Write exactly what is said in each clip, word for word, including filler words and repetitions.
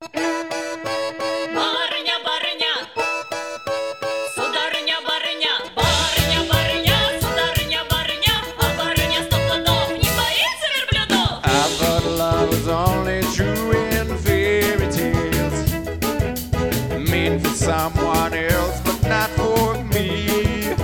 Барыня, барыня, сударыня, барыня, барыня, барыня, сударыня, барыня, а барыня сто пудов не боится верблюдов. I thought love was only true in fairy tales, meant for someone else, but not for me.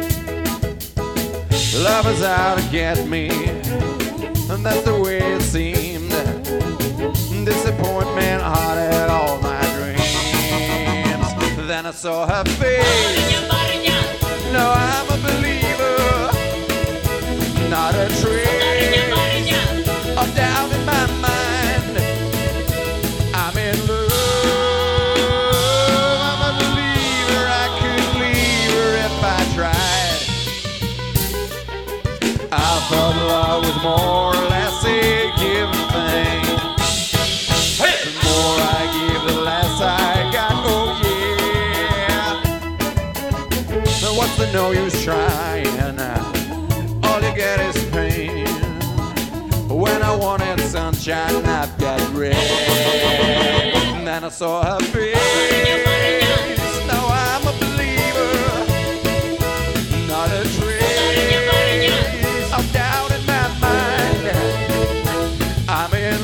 Love is out to get me, and that's the way it seemed. Disappointment haunted all my dreams. Then I saw her face. Барыня, барыня, No, I'm a believer, not a барыня, trace барыня, of doubt in my mind. I'm in love, I'm a believer. I could leave her if I tried. I thought love was more or less a given thing. The more I give, the less I got. Oh yeah. Now what's the no use trying? All you get is pain. When I wanted sunshine, I've got rain. And then I saw her барыня, барыня, face. Now I'm a believer, not a барыня, барыня, trace of doubt in my mind. I'm in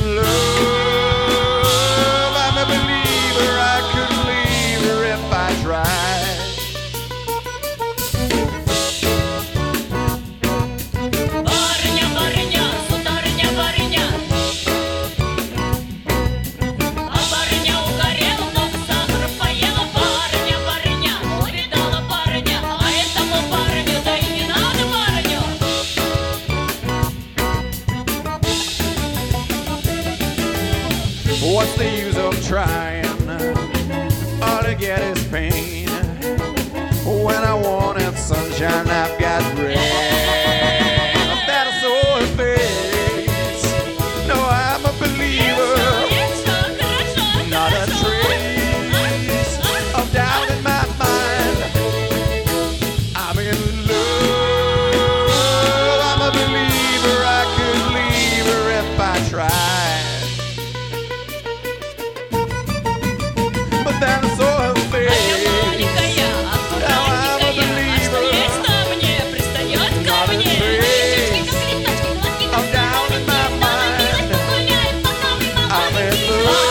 love, I'm a believer. I could leave her if I tried. барыня, барыня, сударыня, барыня, а барыня угорела, много сахара поела. Барыня, барыня, увидала барыня, а этому барыню, да и не надо барыню. What's the use of trying? All I get is pain. When I wanted sunshine, I've got rain. That is so her face. No, I'm a believer, Хорошо, хорошо, not a хорошо. trace of doubt in my mind. I'm in love, I'm a believer. I could leave her if I tried. But then I saw her А я face. маленькая, аккуратненькая, а что есть на мне, пристает ко мне. Мои чашки, как листочки, гладкие, как I'm down in my мама, mind. милочка, гуляй, по новой, мама, I'm in любимая. love.